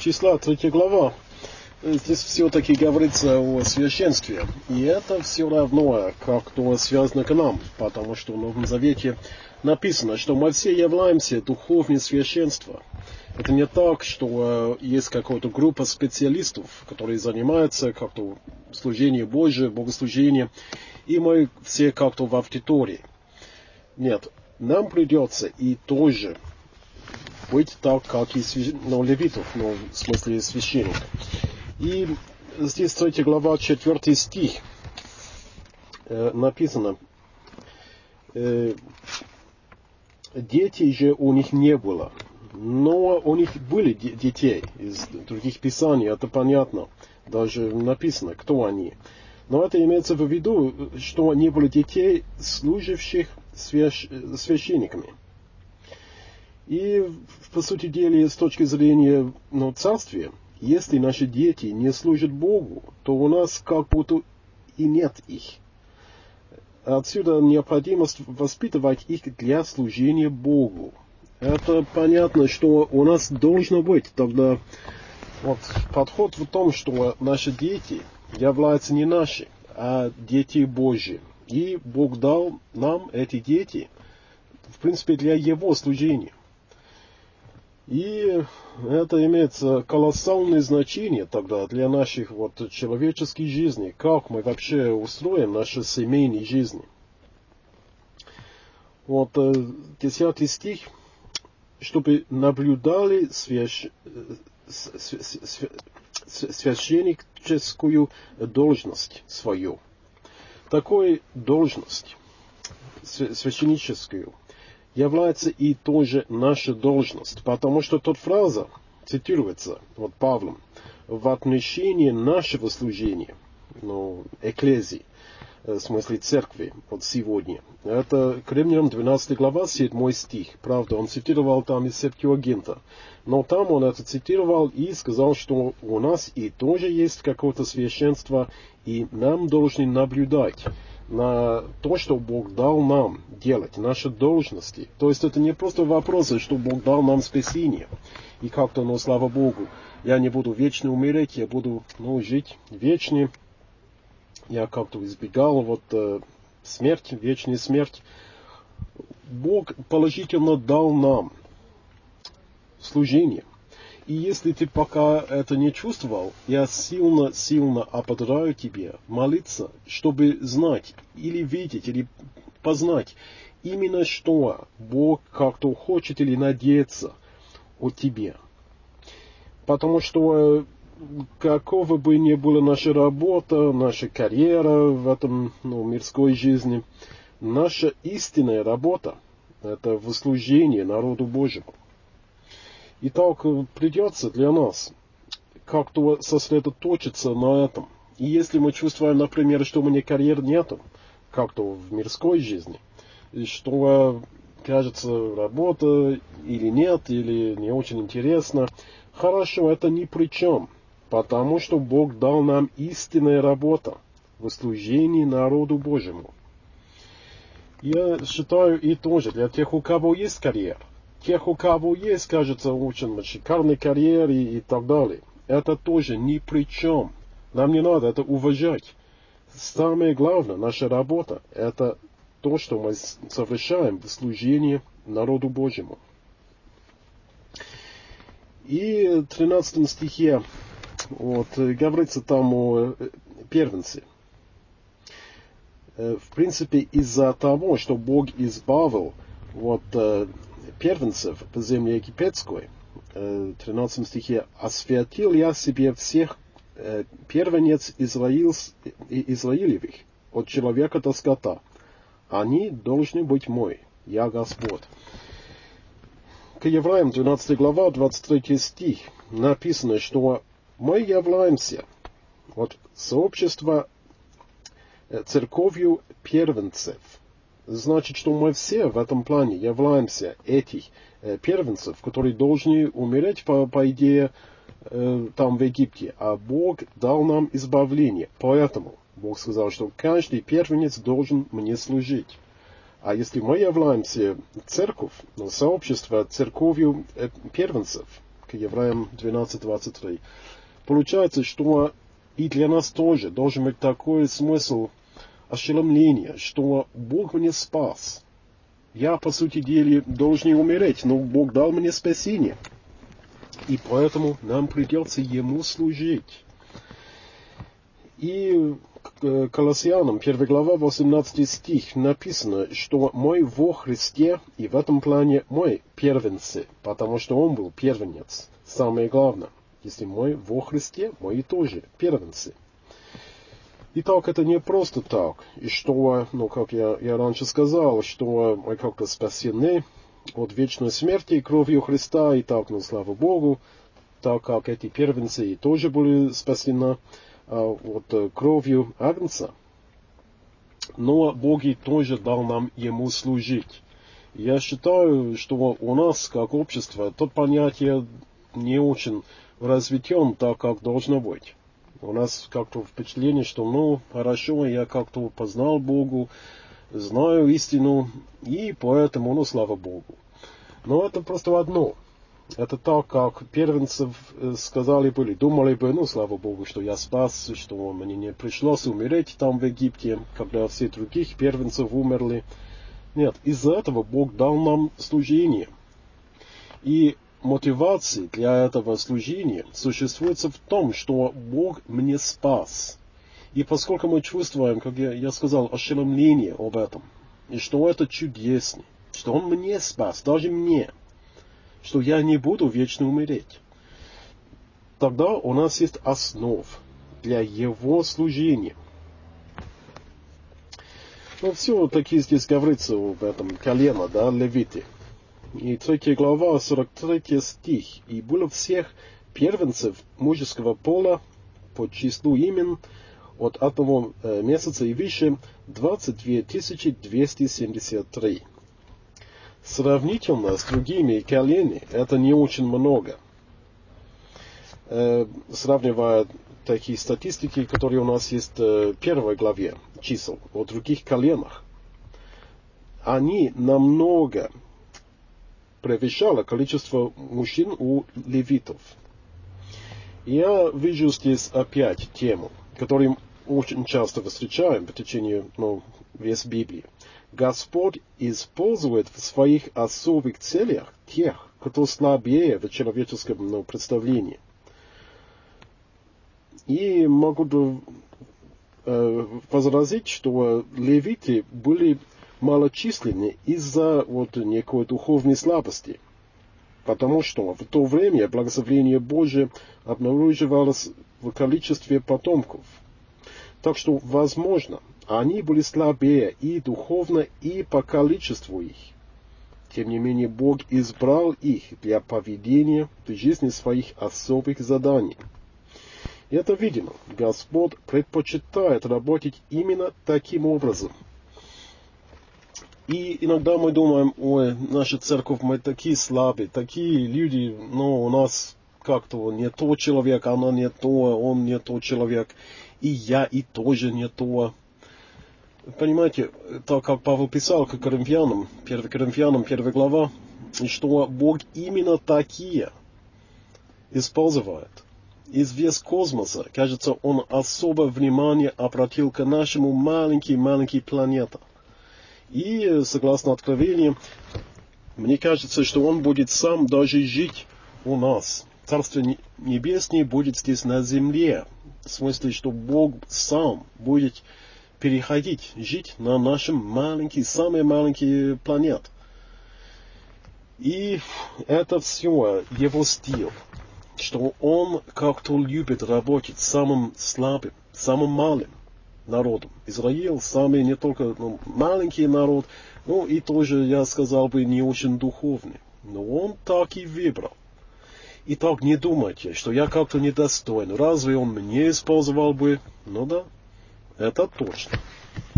числа, 3 глава. Здесь все-таки говорится о священстве. И это все равно как-то связано к нам, потому что в Новом Завете написано, что мы все являемся духовным священством. Это не так, что есть какая-то группа специалистов, которые занимаются как-то служением Божьим, богослужением, и мы все как-то в аудитории. Нет, нам придется и тоже быть так, как и левитов, в смысле священников. И здесь 3 глава, 4 стих написано: детей же у них не было, но у них были детей из других писаний, это понятно, даже написано, кто они. Но это имеется в виду, что не было детей, служивших священниками. И, по сути дела, с точки зрения царствия, если наши дети не служат Богу, то у нас как будто и нет их. Отсюда необходимость воспитывать их для служения Богу. Это понятно, что у нас должно быть тогда подход в том, что наши дети являются не наши, а дети Божьи. И Бог дал нам эти дети, в принципе, для Его служения. И это имеет колоссальное значение тогда для наших человеческих жизней, как мы вообще устроим наши семейные жизни. 10 стих, чтобы наблюдали священническую должность свою. Такой должность, священническую, является и тоже наша должность, потому что тут фраза цитируется Павлом в отношении нашего служения, экклезии, в смысле церкви, сегодня. Это к Римлянам 12 глава, 7 стих. Правда, он цитировал там из Септуагинта, но там он это цитировал и сказал, что у нас и тоже есть какое-то священство, и нам должны наблюдать на то, что Бог дал нам делать, наши должности. То есть это не просто вопросы, что Бог дал нам спасение. И как-то, слава Богу, я не буду вечно умереть, я буду, жить вечно. Я как-то избегал смерть, вечная смерть. Бог положительно дал нам служение. И если ты пока это не чувствовал, я сильно ободряю тебе молиться, чтобы знать, или видеть, или познать именно что Бог как-то хочет или надеется от тебя. Потому что какова бы ни была наша работа, наша карьера в этом мирской жизни, наша истинная работа — это в служении народу Божьему. Итак, придется для нас как-то сосредоточиться на этом. И если мы чувствуем, например, что у меня карьеры нету, как-то в мирской жизни, и что, кажется, работа или нет, или не очень интересно, хорошо, это ни при чем, потому что Бог дал нам истинная работа в служении народу Божьему. Я считаю и тоже для тех, у кого есть карьера, тех, у кого есть, кажется, очень шикарный карьер и так далее. Это тоже ни при чем. Нам не надо это уважать. Самое главное, наша работа, это то, что мы совершаем в служении народу Божьему. И в 13 стихе говорится там о первенце. В принципе, из-за того, что Бог избавил первенцев по земле египетской, в 13 стихе: «Освятил я себе всех первенец Израилевых, от человека до скота. Они должны быть мой, я Господь». К Евреям 12 глава, 23 стих написано, что мы являемся сообщество церковью первенцев. Значит, что мы все в этом плане являемся этих первенцев, которые должны умереть, по идее, там в Египте. А Бог дал нам избавление. Поэтому Бог сказал, что каждый первенец должен мне служить. А если мы являемся церковь, сообщество церковью первенцев, к Евреям 12:23. Получается, что и для нас тоже должен быть такой смысл ошеломления, что Бог меня спас. Я, по сути дела, должен умереть, но Бог дал мне спасение. И поэтому нам придется Ему служить. И Колоссянам, 1 глава, 18 стих, написано, что мой во Христе, и в этом плане мой первенцы, потому что Он был первенец. Самое главное, если мой во Христе, мои тоже первенцы. Итак, это не просто так, и что, как я раньше сказал, что мы как-то спасены от вечной смерти кровью Христа, и так, слава Богу, так как эти первенцы тоже были спасены от кровью Агнца. Но Бог и тоже дал нам Ему служить. Я считаю, что у нас, как общество, это понятие не очень развитен так, как должно быть. У нас как-то впечатление, что, хорошо, я как-то познал Богу, знаю истину, и поэтому, слава Богу. Но это просто одно. Это так, как первенцев сказали были, думали бы, слава Богу, что я спас, что мне не пришлось умереть там в Египте, когда все других первенцев умерли. Нет, из-за этого Бог дал нам служение. И мотивация для этого служения существует в том, что Бог мне спас. И поскольку мы чувствуем, как я сказал, ошеломление об этом, и что это чудесно, что Он мне спас, даже мне, что я не буду вечно умереть, тогда у нас есть основа для Его служения. Все-таки здесь говорится об этом колено, Левиты. И 3 глава, 43 стих. «И было всех первенцев мужеского пола по числу имен от одного месяца и выше 22 273. Сравнительно с другими коленами это не очень много. Сравнивая такие статистики, которые у нас есть в 1 главе чисел о других коленах, они намного превышало количество мужчин у левитов. Я вижу здесь опять тему, которую очень часто встречаем в течение весь Библии. Господь использует в своих особых целях тех, кто слабее в человеческом представлении. И могу возразить, что левиты были малочисленны из-за некой духовной слабости. Потому что в то время благословение Божие обнаруживалось в количестве потомков. Так что, возможно, они были слабее и духовно, и по количеству их. Тем не менее, Бог избрал их для поведения в жизни своих особых заданий. И это видимо. Господь предпочитает работать именно таким образом. И иногда мы думаем, наша церковь, мы такие слабые, такие люди, у нас как-то не тот человек, она не то, он не тот человек, и я и тоже не то. Понимаете, так как Павел писал к Коринфянам, 1 Коринфянам, 1 глава, что Бог именно такие использует. Из весь космоса, кажется, Он особое внимание обратил к нашему маленькой планете. И, согласно Откровению, мне кажется, что Он будет сам даже жить у нас. Царство Небесное будет здесь на земле. В смысле, что Бог сам будет переходить, жить на нашем самой маленькой планете. И это все Его стиль. Что Он как-то любит работать с самым слабым, самым малым народом. Израиль самый не только маленький народ, и тоже, я сказал бы, не очень духовный. Но Он так и выбрал. И так не думайте, что я как-то недостоин. Разве Он мне использовал бы? Да, это точно.